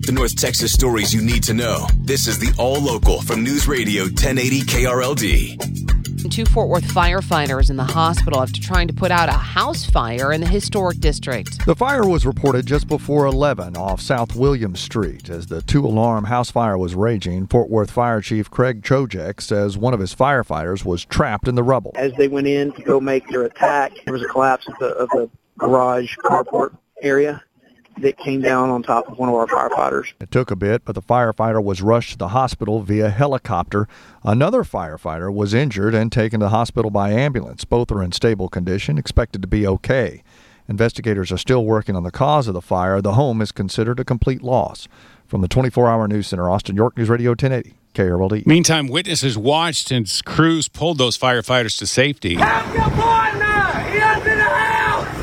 The North Texas stories you need to know. This is the All Local from News Radio 1080 KRLD. 2 Fort Worth firefighters in the hospital after trying to put out a house fire in the historic district. The fire was reported just before 11 off South Williams Street. As the 2-alarm house fire was raging, Fort Worth Fire Chief Craig Chojek says one of his firefighters was trapped in the rubble. As they went in to go make their attack, there was a collapse of the garage carport area that came down on top of one of our firefighters. It took a bit, but the firefighter was rushed to the hospital via helicopter. Another firefighter was injured and taken to the hospital by ambulance. Both are in stable condition, expected to be okay. Investigators are still working on the cause of the fire. The home is considered a complete loss. From the 24-hour news center, Austin, York News Radio 1080, KRLD. Meantime, witnesses watched as crews pulled those firefighters to safety. Help your partner! He is in the house!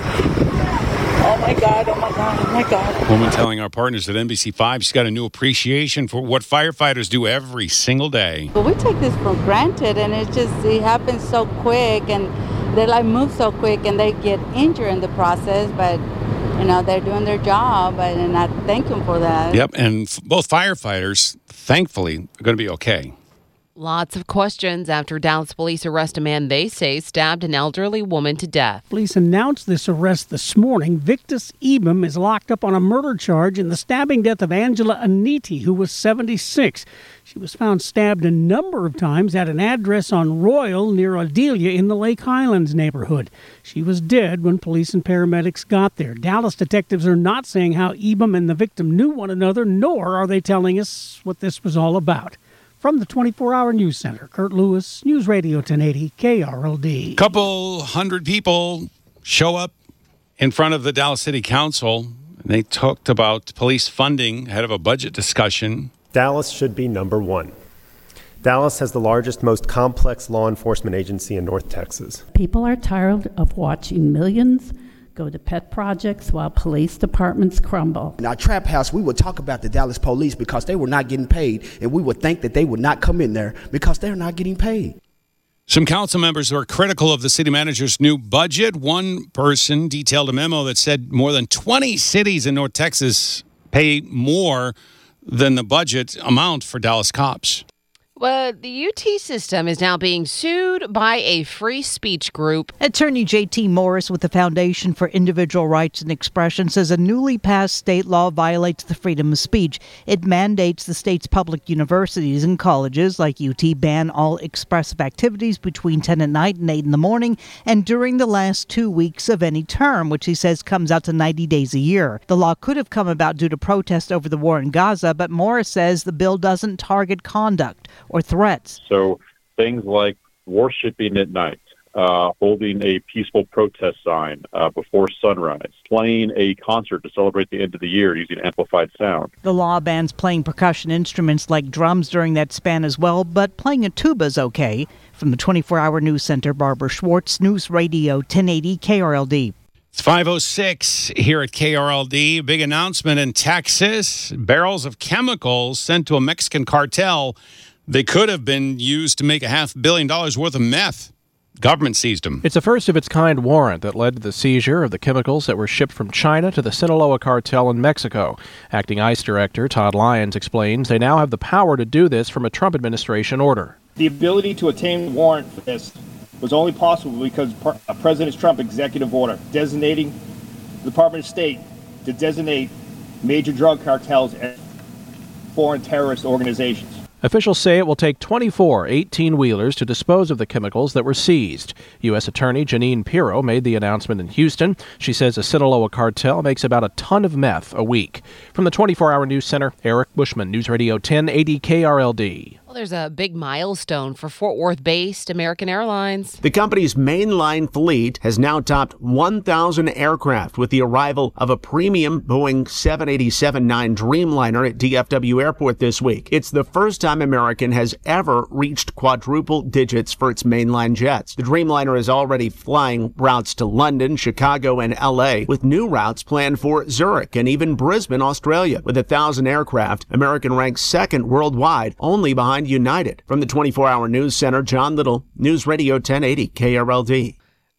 Oh my God, oh my God, oh my God. Woman telling our partners at NBC5 she's got a new appreciation for what firefighters do every single day. But we take this for granted, and it happens so quick, and they move so quick, and they get injured in the process, but they're doing their job, and I thank them for that. Yep, and both firefighters, thankfully, are going to be okay. Lots of questions after Dallas police arrest a man they say stabbed an elderly woman to death. Police announced this arrest this morning. Victus Ebum is locked up on a murder charge in the stabbing death of Angela Aniti, who was 76. She was found stabbed a number of times at an address on Royal near Adelia in the Lake Highlands neighborhood. She was dead when police and paramedics got there. Dallas detectives are not saying how Ebum and the victim knew one another, nor are they telling us what this was all about. From the 24-hour news center, Kurt Lewis, News Radio 1080, KRLD. Couple hundred people show up in front of the Dallas City Council, and they talked about police funding ahead of a budget discussion. Dallas should be number one. Dallas has the largest, most complex law enforcement agency in North Texas. People are tired of watching millions go to pet projects while police departments crumble. In our trap house, we would talk about the Dallas police because they were not getting paid, and we would think that they would not come in there because they're not getting paid. Some council members are critical of the city manager's new budget. One person detailed a memo that said more than 20 cities in North Texas pay more than the budget amount for Dallas cops. Well, the UT system is now being sued by a free speech group. Attorney J.T. Morris with the Foundation for Individual Rights and Expression says a newly passed state law violates the freedom of speech. It mandates the state's public universities and colleges like UT ban all expressive activities between 10 at night and 8 in the morning and during the last 2 weeks of any term, which he says comes out to 90 days a year. The law could have come about due to protests over the war in Gaza, but Morris says the bill doesn't target conduct or threats. So things like worshiping at night, holding a peaceful protest sign before sunrise, playing a concert to celebrate the end of the year using amplified sound. The law bans playing percussion instruments like drums during that span as well, but playing a tuba is okay. From the 24-hour news center, Barbara Schwartz, News Radio 1080 KRLD. It's 5:06 here at KRLD. Big announcement in Texas. Barrels of chemicals sent to a Mexican cartel. They could have been used to make $500 million worth of meth. Government seized them. It's a first-of-its-kind warrant that led to the seizure of the chemicals that were shipped from China to the Sinaloa cartel in Mexico. Acting ICE Director Todd Lyons explains they now have the power to do this from a Trump administration order. The ability to obtain a warrant for this was only possible because President Trump's executive order designating the Department of State to designate major drug cartels as foreign terrorist organizations. Officials say it will take 24 18-wheelers to dispose of the chemicals that were seized. U.S. Attorney Jeanine Pirro made the announcement in Houston. She says the Sinaloa cartel makes about a ton of meth a week. From the 24-hour news center, Eric Bushman, News Radio 1080 KRLD. Well, there's a big milestone for Fort Worth-based American Airlines. The company's mainline fleet has now topped 1,000 aircraft with the arrival of a premium Boeing 787-9 Dreamliner at DFW Airport this week. It's the first time American has ever reached quadruple digits for its mainline jets. The Dreamliner is already flying routes to London, Chicago, and L.A., with new routes planned for Zurich and even Brisbane, Australia. With 1,000 aircraft, American ranks second worldwide, only behind United. From the 24-hour news center, John Little, News Radio 1080 KRLD.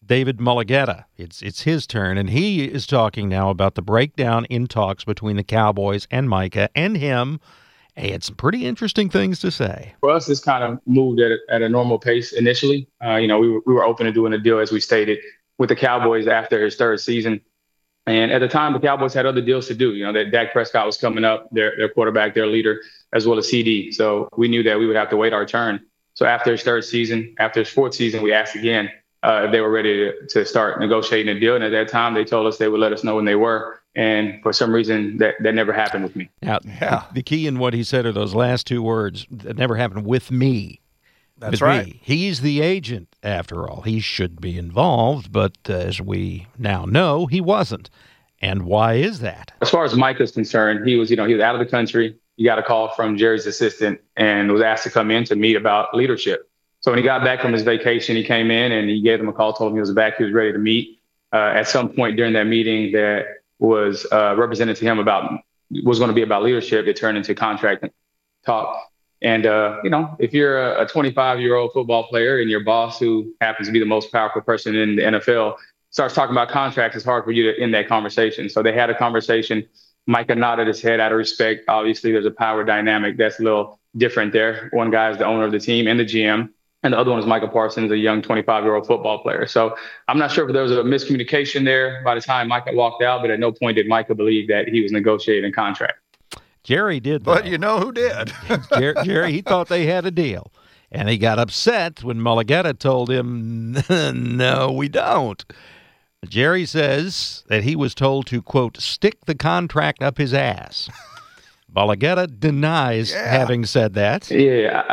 David Mulugheta. It's his turn, and he is talking now about the breakdown in talks between the Cowboys and Micah and him. He had some pretty interesting things to say. For us, this kind of moved at a normal pace initially. We were open to doing a deal, as we stated, with the Cowboys after his third season. And at the time, the Cowboys had other deals to do. That Dak Prescott was coming up, their quarterback, their leader, as well as CD. So we knew that we would have to wait our turn. So after his third season, after his fourth season, we asked again if they were ready to start negotiating a deal. And at that time, they told us they would let us know when they were. And for some reason, that never happened with me. Now, the key in what he said are those last two words, that never happened with me. That's right. Me. He's the agent, after all. He should be involved, but as we now know, he wasn't. And why is that? As far as Mike is concerned, he was out of the country. He got a call from Jerry's assistant and was asked to come in to meet about leadership. So when he got back from his vacation, he came in and he gave him a call, told him he was back, he was ready to meet. At some point during that meeting that was represented to him was going to be about leadership, it turned into contract talk. And, if you're a 25-year-old football player and your boss, who happens to be the most powerful person in the NFL, starts talking about contracts, it's hard for you to end that conversation. So they had a conversation. Micah nodded his head out of respect. Obviously, there's a power dynamic that's a little different there. One guy is the owner of the team and the GM, and the other one is Micah Parsons, a young 25-year-old football player. So I'm not sure if there was a miscommunication there by the time Micah walked out, but at no point did Micah believe that he was negotiating a contract. Jerry did, though. But you know who did? Jerry, he thought they had a deal. And he got upset when Mulugheta told him, no, we don't. Jerry says that he was told to, quote, stick the contract up his ass. Mulugheta denies having said that. Yeah,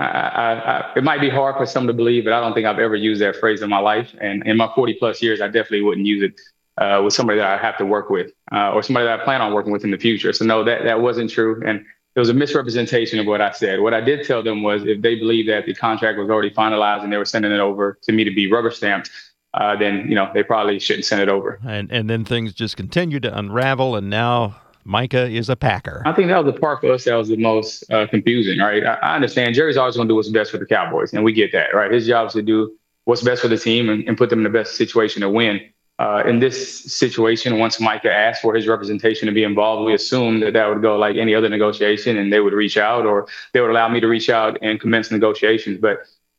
it might be hard for some to believe, but I don't think I've ever used that phrase in my life. And in my 40-plus years, I definitely wouldn't use it with somebody that I have to work with or somebody that I plan on working with in the future. So, no, that wasn't true. And it was a misrepresentation of what I said. What I did tell them was if they believed that the contract was already finalized and they were sending it over to me to be rubber stamped, then, they probably shouldn't send it over. And then things just continued to unravel, and now Micah is a Packer. I think that was the part for us that was the most confusing, right? I understand Jerry's always going to do what's best for the Cowboys, and we get that, right? His job is to do what's best for the team and put them in the best situation to win. In this situation, once Micah asked for his representation to be involved, we assumed that would go like any other negotiation, and they would reach out, or they would allow me to reach out and commence negotiations. But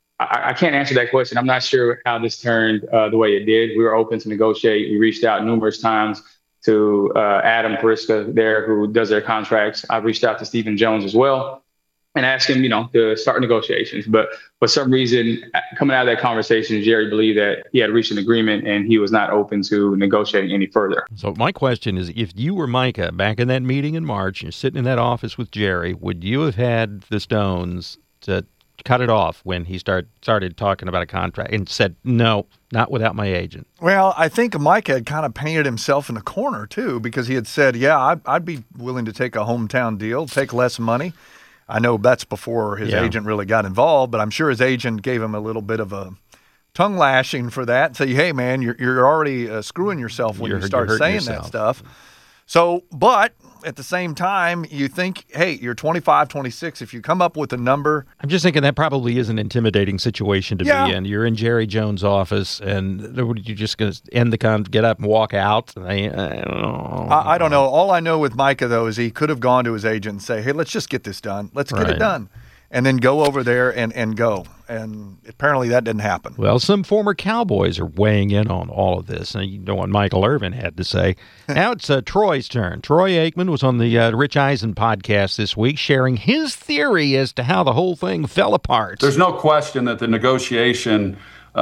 I can't answer that question. I'm not sure how this turned the way it did. We were open to negotiate. We reached out numerous times to Adam Periska there, who does their contracts. I've reached out to Stephen Jones as well and asked him, to start negotiations. But for some reason, coming out of that conversation, Jerry believed that he had reached an agreement and he was not open to negotiating any further. So my question is, if you were Micah back in that meeting in March, you're sitting in that office with Jerry, would you have had the stones to cut it off when he started talking about a contract and said, no, not without my agent? Well, I think Micah had kind of painted himself in the corner, too, because he had said, I'd be willing to take a hometown deal, take less money. I know that's before his agent really got involved, but I'm sure his agent gave him a little bit of a tongue lashing for that. Say, hey, man, you're already screwing yourself when you start saying that stuff. So, but at the same time, you think, hey, you're 25, 26. If you come up with a number. I'm just thinking that probably is an intimidating situation to be in. You're in Jerry Jones' office, and you're just going to end the get up and walk out. I don't know. I don't know. All I know with Micah, though, is he could have gone to his agent and say, hey, let's just get this done. Let's get it done. And then go over there and go. And apparently that didn't happen. Well, some former Cowboys are weighing in on all of this. And you know what Michael Irvin had to say. Now it's Troy's turn. Troy Aikman was on the Rich Eisen podcast this week, sharing his theory as to how the whole thing fell apart. There's no question that the negotiation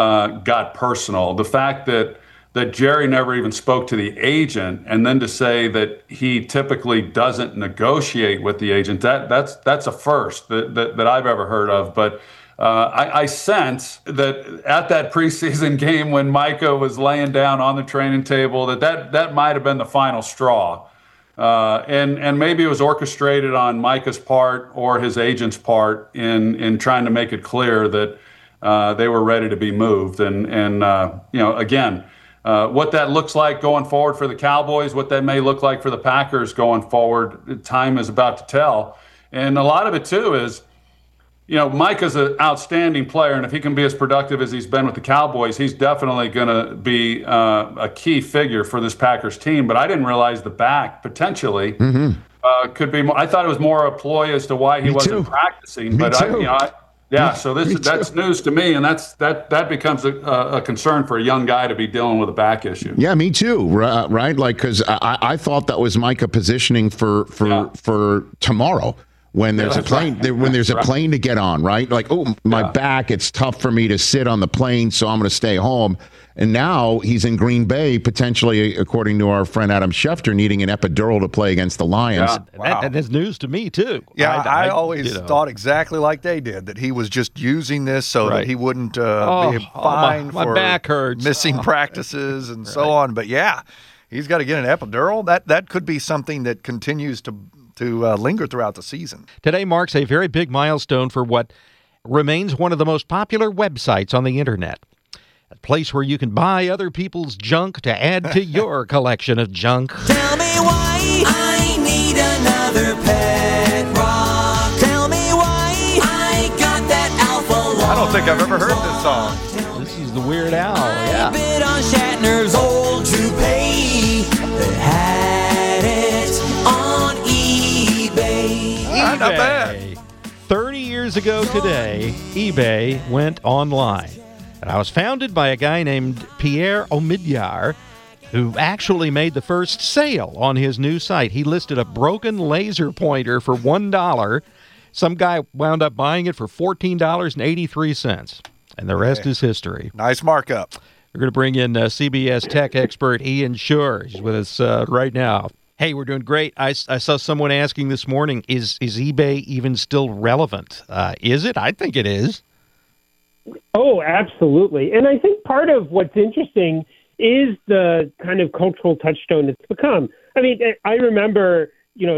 got personal. The fact that Jerry never even spoke to the agent, and then to say that he typically doesn't negotiate with the agent, that's a first that I've ever heard of. But I sense that at that preseason game when Micah was laying down on the training table, that might have been the final straw. And maybe it was orchestrated on Micah's part or his agent's part in trying to make it clear that they were ready to be moved. And again, what that looks like going forward for the Cowboys, what that may look like for the Packers going forward, time is about to tell. And a lot of it, too, is, Micah's an outstanding player, and if he can be as productive as he's been with the Cowboys, he's definitely going to be a key figure for this Packers team. But I didn't realize the back potentially could be more. I thought it was more a ploy as to why he wasn't practicing. But so that's news to me, and that becomes a concern for a young guy to be dealing with a back issue. Yeah, me too. Right, like because I thought that was Micah positioning for tomorrow. When there's a plane, when there's a plane to get on, right? Like, my back, it's tough for me to sit on the plane, so I'm going to stay home. And now he's in Green Bay, potentially, according to our friend Adam Schefter, needing an epidural to play against the Lions. Yeah. And that's news to me, too. Yeah, I always thought exactly like they did, that he was just using this so that he wouldn't be fined my for back hurts. missing practices and so on. But, yeah, he's got to get an epidural. That could be something that continues to linger throughout the season. Today marks a very big milestone for what remains one of the most popular websites on the internet. A place where you can buy other people's junk to add to your collection of junk. Tell me why I need another pet rock. Tell me why I got that alpha. I don't think I've ever heard this song. This is the Weird Al, yeah. I bid on Shatner's old toupee. They had it on eBay. Not bad. 30 years ago today, eBay went online. And I was founded by a guy named Pierre Omidyar, who actually made the first sale on his new site. He listed a broken laser pointer for $1. Some guy wound up buying it for $14.83. And the rest is history. Nice markup. We're going to bring in CBS tech expert Ian Schur. He's with us right now. Hey, we're doing great. I saw someone asking this morning, is eBay even still relevant? Is it? I think it is. Oh, absolutely. And I think part of what's interesting is the kind of cultural touchstone it's become. I mean, I remember,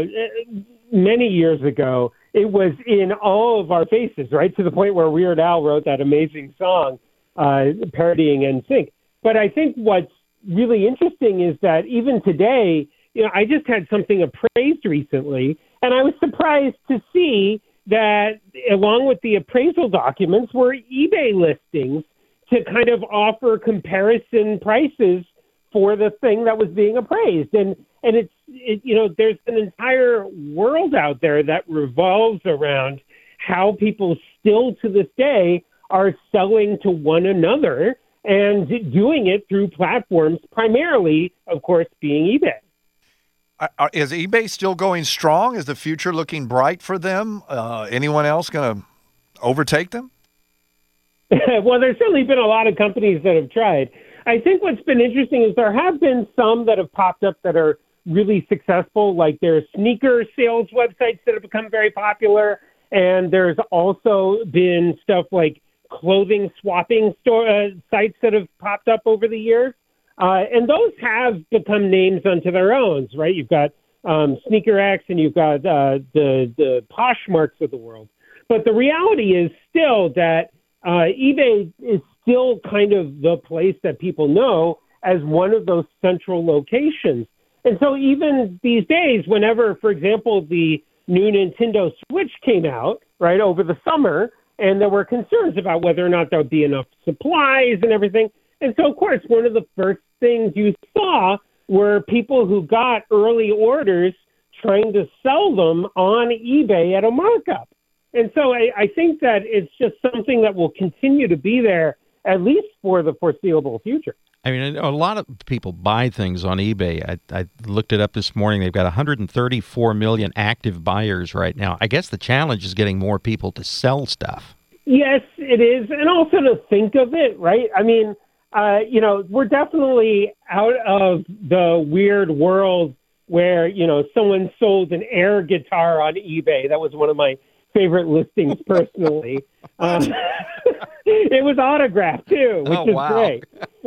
many years ago, it was in all of our faces, right? To the point where Weird Al wrote that amazing song parodying NSYNC. But I think what's really interesting is that even today, I just had something appraised recently, and I was surprised to see that along with the appraisal documents were eBay listings to kind of offer comparison prices for the thing that was being appraised. And there's an entire world out there that revolves around how people still to this day are selling to one another and doing it through platforms, primarily, of course, being eBay. Is eBay still going strong? Is the future looking bright for them? Anyone else going to overtake them? Well, there's certainly been a lot of companies that have tried. I think what's been interesting is there have been some that have popped up that are really successful, like there's sneaker sales websites that have become very popular, and there's also been stuff like clothing swapping sites that have popped up over the years. And those have become names unto their own, right? You've got SneakerX and you've got the Poshmarks of the world. But the reality is still that eBay is still kind of the place that people know as one of those central locations. And so even these days, whenever, for example, the new Nintendo Switch came out, right, over the summer, and there were concerns about whether or not there would be enough supplies and everything. And so, of course, one of the first things you saw were people who got early orders trying to sell them on eBay at a markup. And so I think that it's just something that will continue to be there, at least for the foreseeable future. I mean, a lot of people buy things on eBay. I looked it up this morning. They've got 134 million active buyers right now. I guess the challenge is getting more people to sell stuff. Yes, it is. And also to think of it, right? I mean, we're definitely out of the weird world where, someone sold an air guitar on eBay. That was one of my favorite listings personally. It was autographed too, which is great.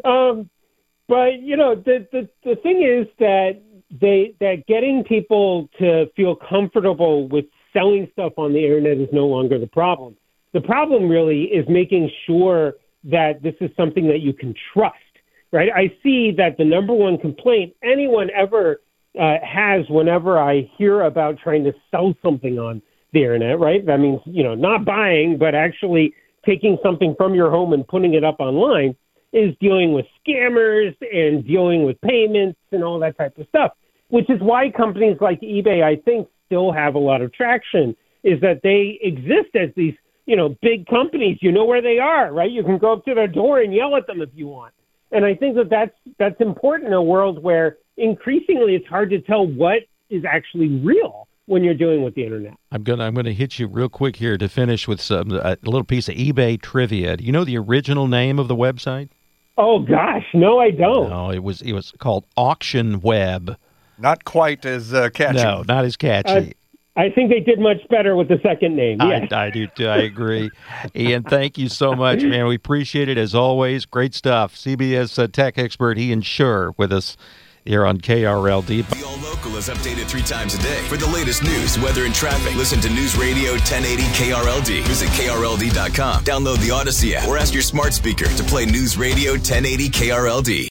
But the thing is that getting people to feel comfortable with selling stuff on the internet is no longer the problem. The problem really is making sure that this is something that you can trust, right? I see that the number one complaint anyone ever has whenever I hear about trying to sell something on the internet, right? That means, not buying, but actually taking something from your home and putting it up online, is dealing with scammers and dealing with payments and all that type of stuff, which is why companies like eBay, I think, still have a lot of traction, is that they exist as these, big companies. You know where they are, right? You can go up to their door and yell at them if you want. And I think that's important in a world where increasingly it's hard to tell what is actually real when you're dealing with the internet. I'm gonna hit you real quick here to finish with a little piece of eBay trivia. Do you know the original name of the website? Oh gosh, no, I don't. No, it was called Auction Web. Not quite as catchy. No, not as catchy. I think they did much better with the second name. Yes. I do too. I agree. Ian, thank you so much, man. We appreciate it as always. Great stuff. CBS tech expert Ian Sherr with us here on KRLD. The All Local is updated 3 times a day. For the latest news, weather, and traffic, listen to News Radio 1080 KRLD. Visit KRLD.com. Download the Odyssey app or ask your smart speaker to play News Radio 1080 KRLD.